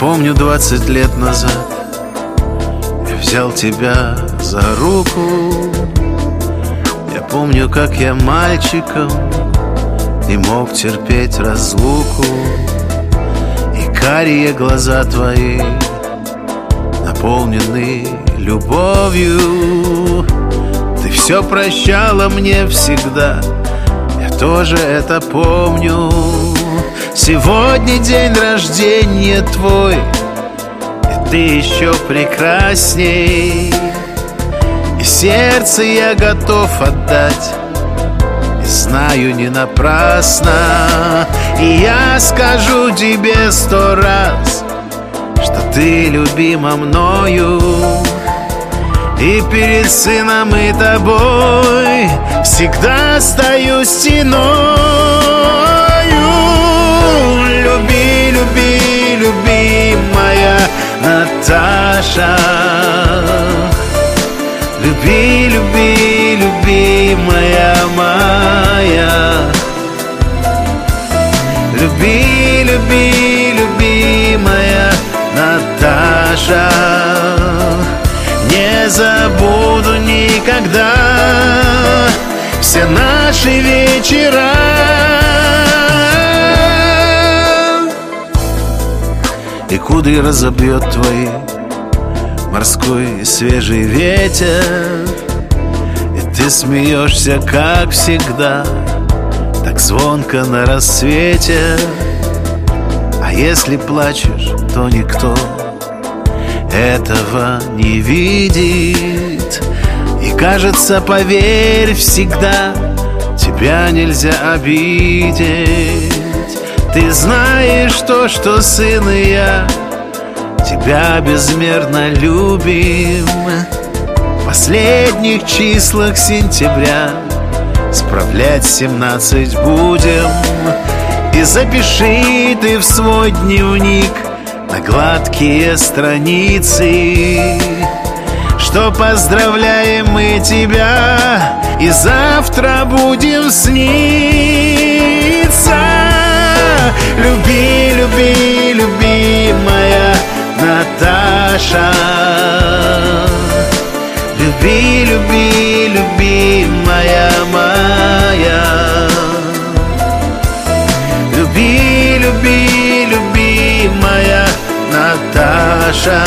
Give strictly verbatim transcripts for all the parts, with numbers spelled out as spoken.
помню, двадцать лет назад я взял тебя за руку. Я помню, как я мальчиком не мог терпеть разлуку. И карие глаза твои наполнены любовью. Ты все прощала мне всегда, я тоже это помню. Сегодня день рождения твой, и ты еще прекрасней. И сердце я готов отдать, и знаю, не напрасно. И я скажу тебе сто раз, что ты любима мною. И перед сыном и тобой всегда стою стеною. Люби, люби, люби, моя Наташа. Люби, люби, люби, моя моя. Люби, люби, люби, моя Наташа. Не забуду никогда все наши вечера. И кудри разобьет твои морской свежий ветер. И ты смеешься, как всегда, так звонко на рассвете. А если плачешь, то никто этого не видит. И кажется, поверь, всегда тебя нельзя обидеть. Ты знаешь то, что сын и я тебя безмерно любим. В последних числах сентября справлять семнадцать будем. И запиши ты в свой дневник на гладкие страницы, что поздравляем мы тебя, и завтра будем сниться. Люби, люби, люби, моя Наташа. Люби, люби, люби, моя моя. Люби, люби, люби, моя Наташа.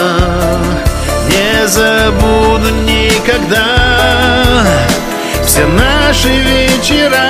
Не забуду никогда все наши вечера.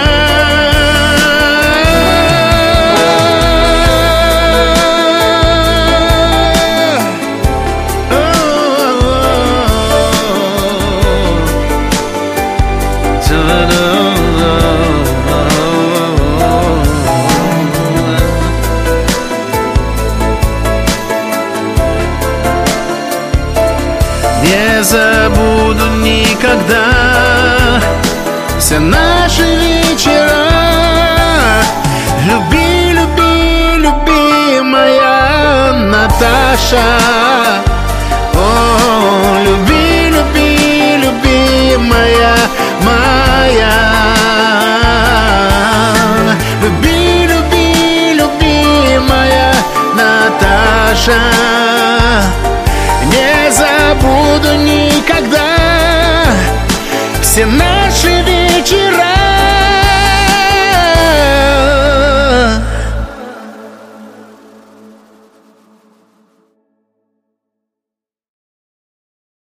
Не забуду никогда все наши вечера. Люби, люби, люби, моя Наташа.